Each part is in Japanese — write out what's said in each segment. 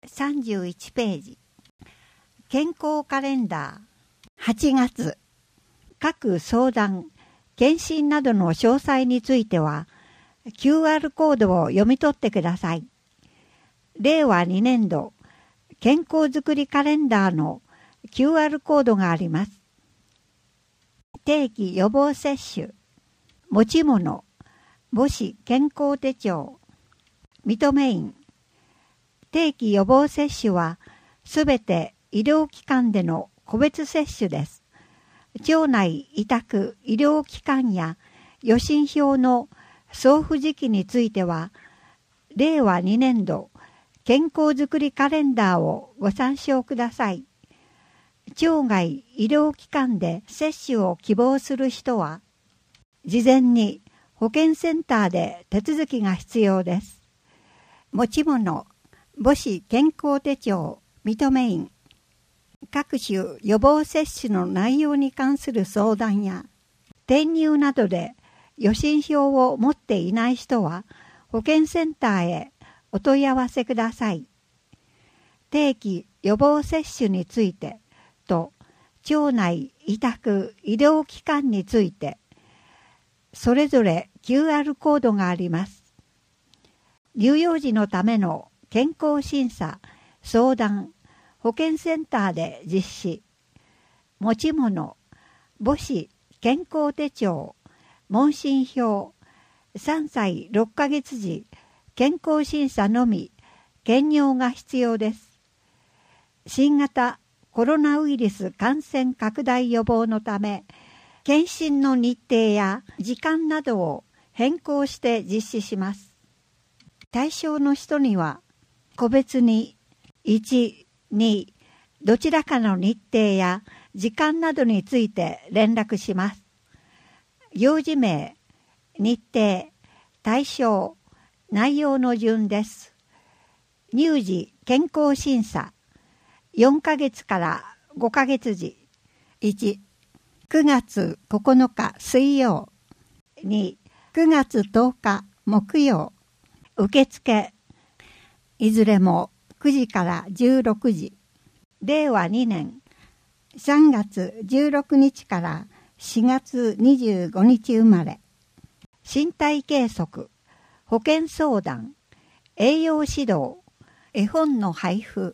31ページ。健康カレンダー。8月。各相談、検診などの詳細については、QR コードを読み取ってください。令和2年度、健康づくりカレンダーの QR コードがあります。定期予防接種、持ち物、母子健康手帳、認め印。定期予防接種はすべて医療機関での個別接種です。町内委託医療機関や予診票の送付時期については、令和2年度健康づくりカレンダーをご参照ください。町外医療機関で接種を希望する人は、事前に保健センターで手続きが必要です。持ち物、母子健康手帳、認め印。各種予防接種の内容に関する相談や、転入などで予診票を持っていない人は、保健センターへお問い合わせください。定期予防接種についてと、町内委託医療機関について、それぞれ QR コードがあります。乳幼児のための健康審査、相談、保健センターで実施。持ち物、母子健康手帳、問診票、3歳6ヶ月時、健康審査のみ、検尿が必要です。新型コロナウイルス感染拡大予防のため、検診の日程や時間などを変更して実施します。対象の人には、個別に1、2、どちらかの日程や時間などについて連絡します。行事名、日程、対象、内容の順です。乳児健康審査、4ヶ月から5ヶ月時。1、9月9日水曜。2、9月10日木曜。受付、いずれも9時から16時。令和2年3月16日から4月25日生まれ。身体計測、保健相談、栄養指導、絵本の配布。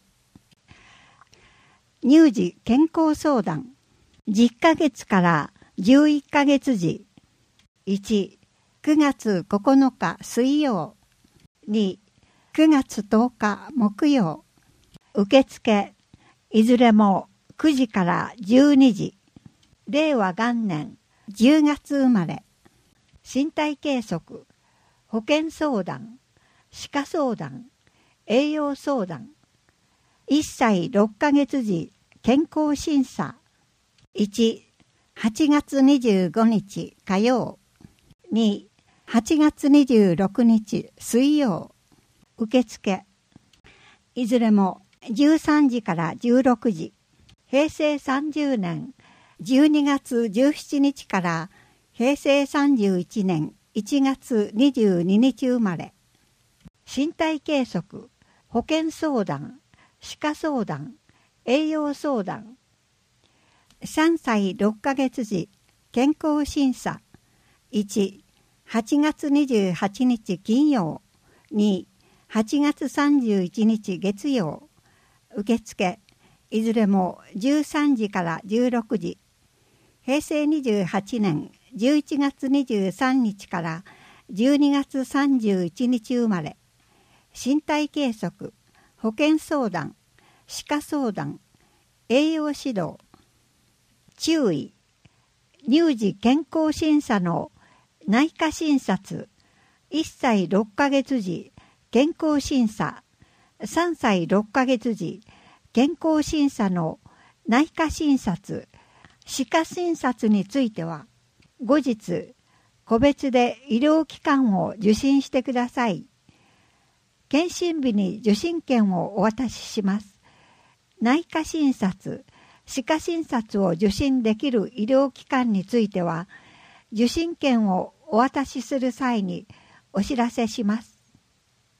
乳児健康相談、10ヶ月から11ヶ月時。1、9月9日水曜。2、9月10日木曜。受付、いずれも9時から12時。令和元年10月生まれ。身体計測、保健相談、歯科相談、栄養相談。1歳6ヶ月時健康審査。1、8月25日火曜。2、8月26日水曜。受付、いずれも13時から16時。平成30年12月17日から平成31年1月22日生まれ。身体計測、保健相談、歯科相談、栄養相談。3歳6ヶ月時健康審査。1、8月28日金曜。2、8月31日月曜。受付、いずれも13時から16時。平成28年11月23日から12月31日生まれ。身体計測、保健相談、歯科相談、栄養指導。注意、乳児健康審査の内科診察、1歳6ヶ月時健康審査、3歳6ヶ月時健康審査の内科診察、歯科診察については、後日、個別で医療機関を受診してください。検診日に受診券をお渡しします。内科診察、歯科診察を受診できる医療機関については、受診券をお渡しする際にお知らせします。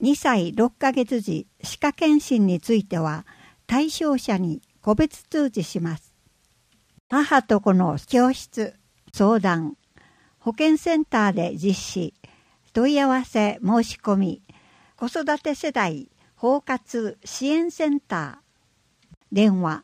2歳6ヶ月時歯科検診については対象者に個別通知します。母と子の教室、相談、保健センターで実施、問い合わせ申し込み、子育て世代包括支援センター、電話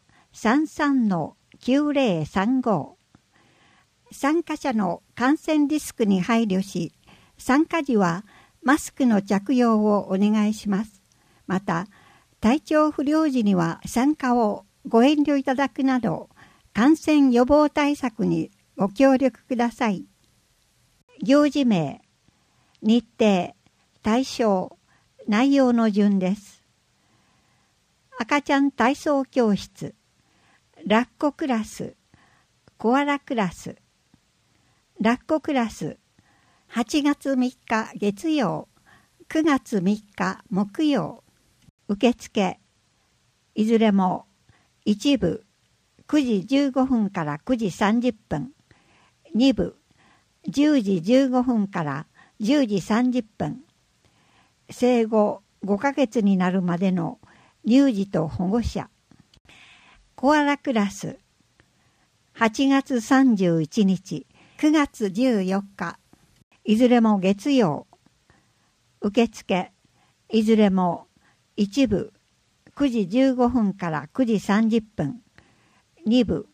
33-9035。参加者の感染リスクに配慮し、参加時はマスクの着用をお願いします。また、体調不良時には参加をご遠慮いただくなど、感染予防対策にご協力ください。行事名、日程、対象、内容の順です。赤ちゃん体操教室、ラッコクラス、コアラクラス。ラッコクラス、8月3日月曜、9月3日木曜。受付、いずれも1部9時15分から9時30分、2部10時15分から10時30分。生後5ヶ月になるまでの乳児と保護者。コアラクラス、8月31日、9月14日、いずれも月曜。受付、いずれも1部9時15分から9時30分、2部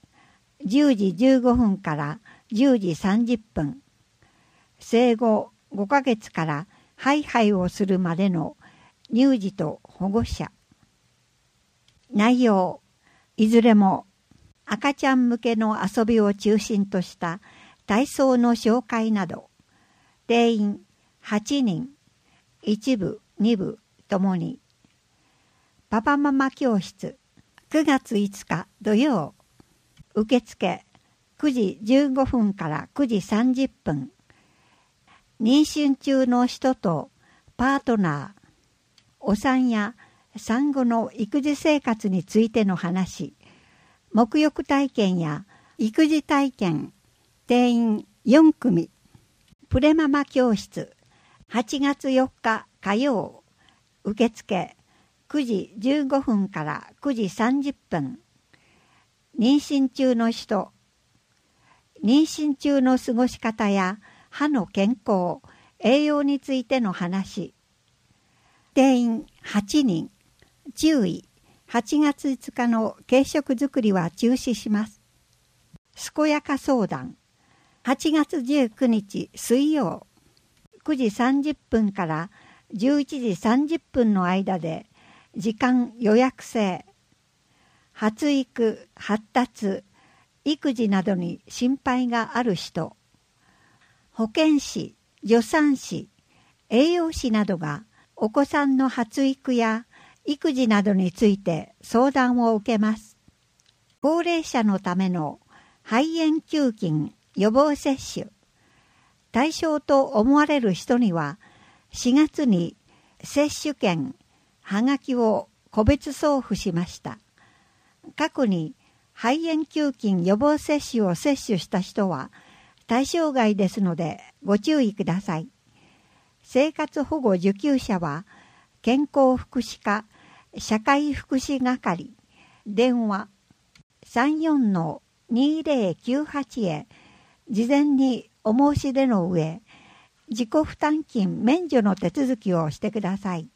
10時15分から10時30分。生後5ヶ月からハイハイをするまでの乳児と保護者。内容、いずれも赤ちゃん向けの遊びを中心とした体操の紹介など、定員8人、1部、2部ともに。パパママ教室、9月5日土曜。受付、9時15分から9時30分。妊娠中の人とパートナー、お産や産後の育児生活についての話、沐浴体験や育児体験、定員4組。プレママ教室、8月4日火曜。受付、9時15分から9時30分。妊娠中の人、妊娠中の過ごし方や歯の健康、栄養についての話。定員8人。注意、8月5日の軽食作りは中止します。健やか相談、8月19日水曜、9時30分から11時30分の間で時間予約制。発育、発達、育児などに心配がある人、保健師、助産師、栄養士などがお子さんの発育や育児などについて相談を受けます。高齢者のための肺炎球菌予防接種。対象と思われる人には4月に接種券、はがきを個別送付しました。過去に肺炎球菌予防接種を接種した人は対象外ですのでご注意ください。生活保護受給者は健康福祉課社会福祉係電話 34-2098 へ事前にお申し出の上、自己負担金免除の手続きをしてください。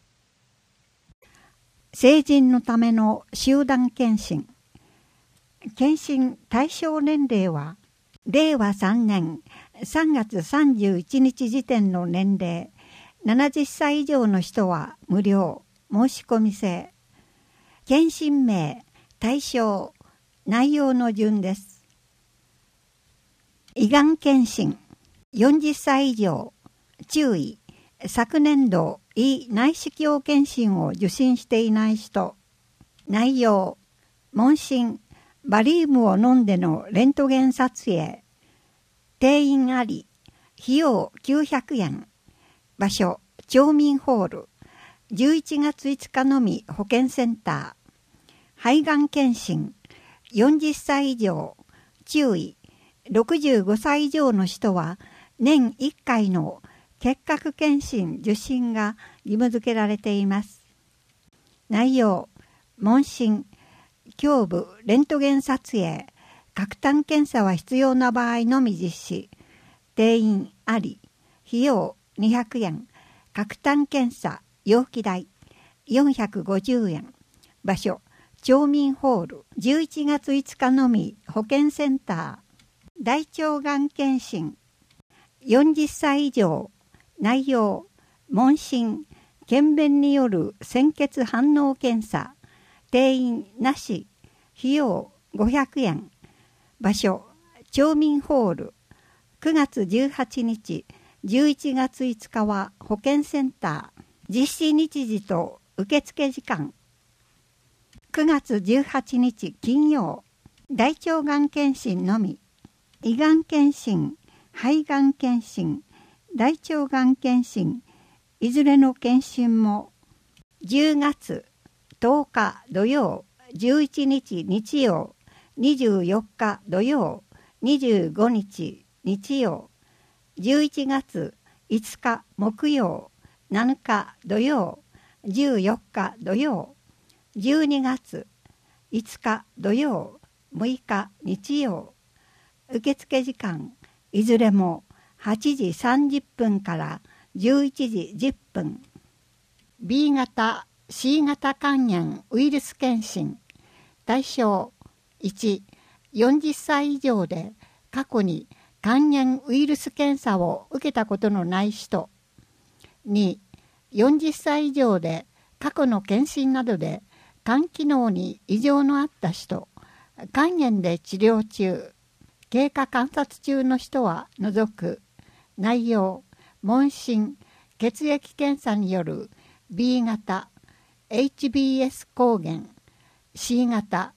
成人のための集団検診。検診対象年齢は令和3年3月31日時点の年齢70歳以上の人は無料、申し込み制。検診名、対象、内容の順です。胃がん検診、40歳以上、注意、昨年度胃内視鏡検診を受診していない人。内容、問診、バリウムを飲んでのレントゲン撮影。定員あり、費用900円。場所、町民ホール。11月5日のみ保健センター。肺がん検診、40歳以上、注意、65歳以上の人は年1回の結核検診受診が義務付けられています。内容、問診、胸部レントゲン撮影、喀痰検査は必要な場合のみ実施。定員あり。費用200円。喀痰検査、容器代450円。場所、町民ホール。11月5日のみ保健センター。大腸がん検診。40歳以上。内容、問診、検便による鮮血反応検査。定員なし。費用500円。場所、町民ホール。9月18日、11月5日は保健センター。実施日時と受付時間。9月18日金曜、大腸がん検診のみ。胃がん検診、肺がん検診、大腸がん検診、いずれの検診も10月10日土曜、11日日曜、24日土曜、25日日曜、11月5日木曜、7日土曜、14日土曜、12月5日土曜、6日日曜。受付時間いずれも8時30分から11時10分。B 型、C 型肝炎ウイルス検診。対象1、40歳以上で過去に肝炎ウイルス検査を受けたことのない人。2、40歳以上で過去の検診などで肝機能に異常のあった人、肝炎で治療中、経過観察中の人は除く。内容、問診、血液検査による B 型 HBS 抗原、C 型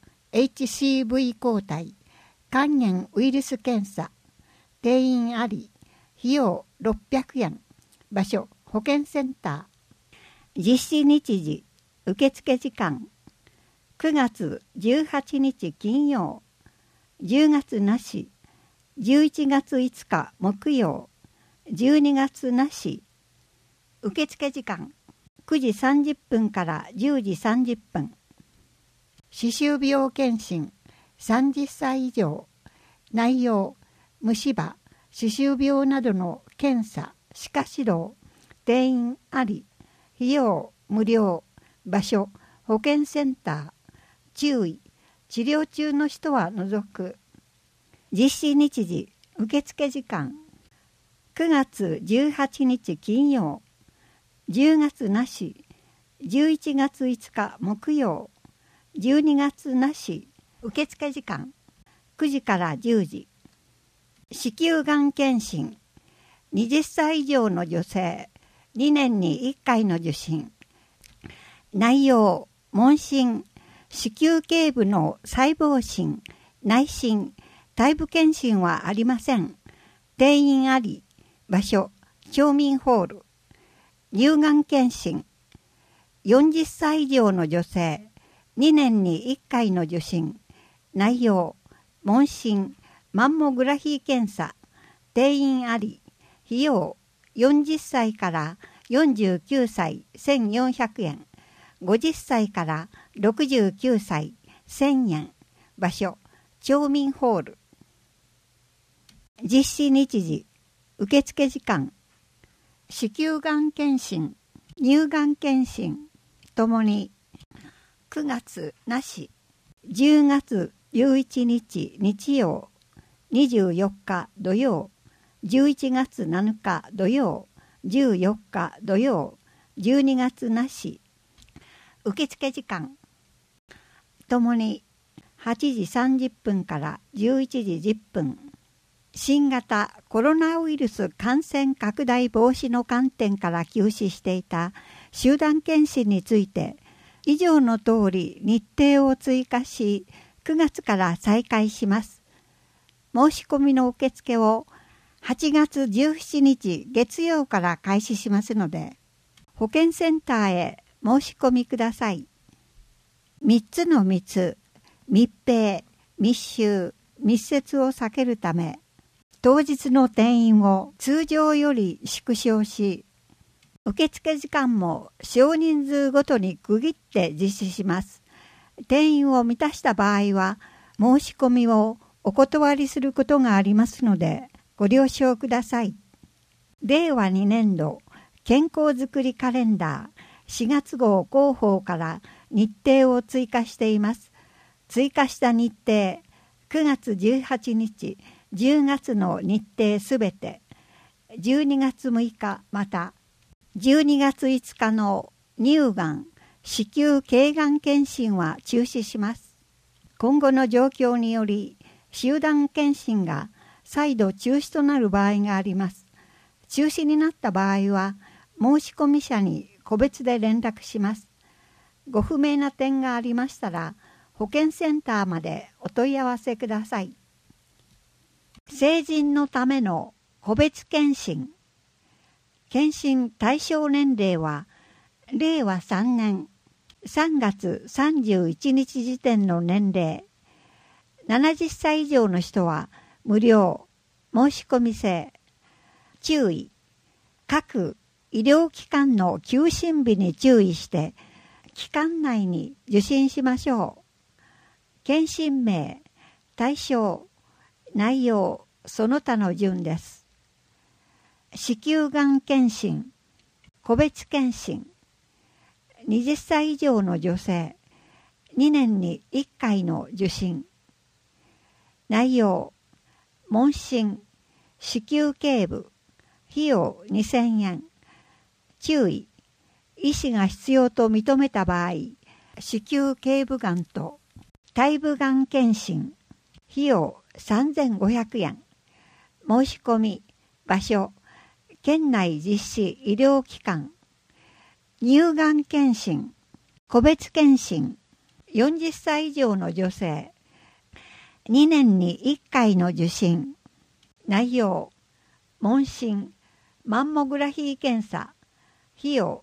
HCV 抗体、肝炎ウイルス検査。定員あり。費用600円。場所、保健センター。実施日時、受付時間。9月18日金曜。10月なし。11月5日木曜。12月なし。受付時間9時30分から10時30分。歯周病検診30歳以上。内容、虫歯、歯周病などの検査、歯科指導。定員あり。費用無料。場所、保健センター。注意、治療中の人は除く。実施日時、受付時間。9月18日金曜。10月なし。11月5日木曜。12月なし。受付時間9時から10時。子宮がん検診。20歳以上の女性。2年に1回の受診。内容、問診、子宮頸部の細胞診、内診、体部検診はありません。定員あり。場所、町民ホール。乳がん検診。40歳以上の女性。2年に1回の受診。内容、問診、マンモグラフィー検査。定員あり。費用、40歳から49歳1400円。50歳から69歳1000円。場所、町民ホール。実施日時、受付時間。子宮がん検診、乳がん検診ともに9月なし。10月11日日曜、24日土曜、11月7日土曜、14日土曜、12月なし。受付時間ともに8時30分から11時10分。新型コロナウイルス感染拡大防止の観点から休止していた集団検診について、以上の通り日程を追加し、9月から再開します。申し込みの受付を8月17日月曜から開始しますので、保健センターへ申し込みください。3つの密、密閉、密集、密接を避けるため、当日の定員を通常より縮小し、 受付時間も少人数ごとに区切って実施します。定員を満たした場合は申し込みをお断りすることがありますのでご了承ください。令和2年度健康づくりカレンダー4月号広報から日程を追加しています。追加した日程、9月18日、10月の日程すべて、12月6日また12月5日の乳がん、子宮頸がん検診は中止します。今後の状況により集団検診が再度中止となる場合があります。中止になった場合は申し込み者に個別で連絡します。ご不明な点がありましたら保健センターまでお問い合わせください。成人のための個別検診。検診対象年齢は令和3年3月31日時点の年齢。70歳以上の人は無料、申し込み制。注意。各医療機関の休診日に注意して期間内に受診しましょう。検診名、対象、内容、その他の順です。子宮がん検診、個別検診。20歳以上の女性、2年に1回の受診。内容、問診、子宮頸部、費用2000円。注意、医師が必要と認めた場合、子宮頸部がんと胎部がん検診、費用3500円。申し込み、場所、県内実施医療機関。乳がん検診、個別検診、40歳以上の女性、2年に1回の受診。内容、問診、マンモグラフィー検査、費用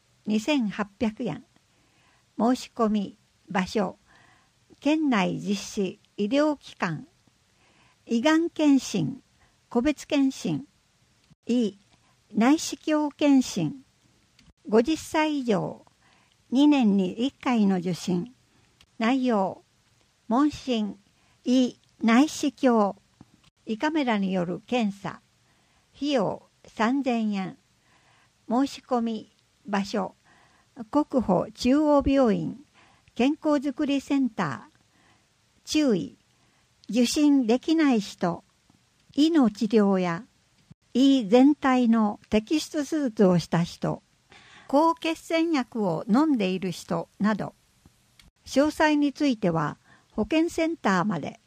2800円。申し込み、場所、県内実施医療機関。胃がん検診、個別検診。胃、内視鏡検診。50歳以上、2年に1回の受診。内容、問診、胃、内視鏡。胃カメラによる検査。費用3000円。申し込み、場所、国保中央病院健康づくりセンター。注意、受診できない人、胃の治療や胃全体の摘出手術をした人、抗血栓薬を飲んでいる人など、詳細については保健センターまで。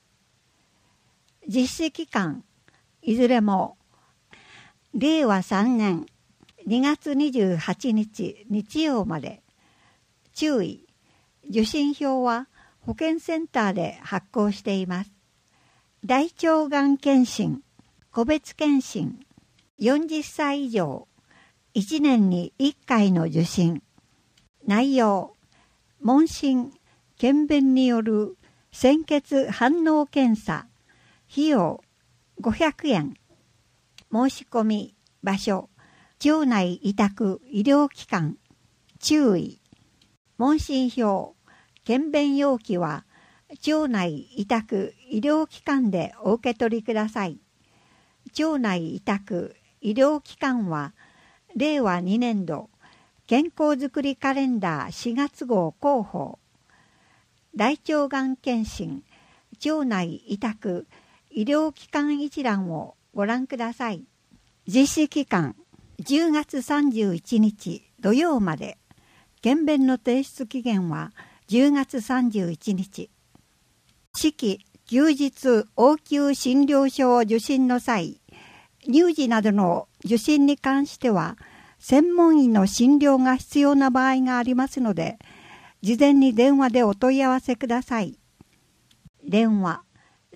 実施期間、いずれも令和3年2月28日日曜まで。注意、受診票は保健センターで発行しています。大腸がん検診、個別検診、40歳以上、1年に1回の受診。内容、問診、検便による鮮血反応検査、費用500円。申し込み、場所、町内委託医療機関。注意、問診票、検便容器は町内委託医療機関でお受け取りください。町内委託医療機関は令和2年度健康づくりカレンダー4月号広報。大腸がん検診町内委託医療機関一覧をご覧ください。実施期間10月31日土曜まで。検便の提出期限は10月31日。四季、休日、応急診療所を受診の際、乳児などの受診に関しては、専門医の診療が必要な場合がありますので、事前に電話でお問い合わせください。電話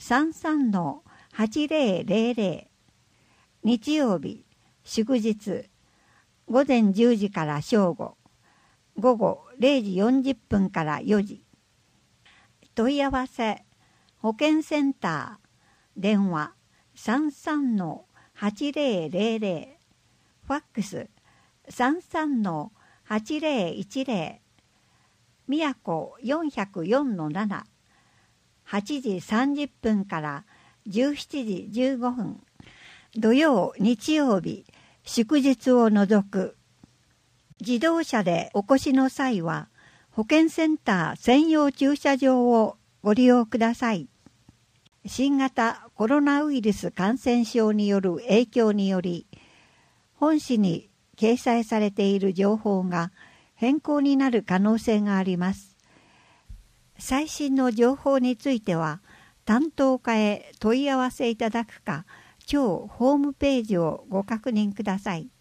33-8000 日曜日、祝日、午前10時から正午、午後0時40分から4時。問い合わせ、保健センター、電話 33-8000、ファックス 33-8010、宮古404-7、8時30分から17時15分、土曜日曜日祝日を除く。自動車でお越しの際は保健センター専用駐車場をご利用ください。新型コロナウイルス感染症による影響により、本誌に掲載されている情報が変更になる可能性があります。最新の情報については、担当課へ問い合わせいただくか、当ホームページをご確認ください。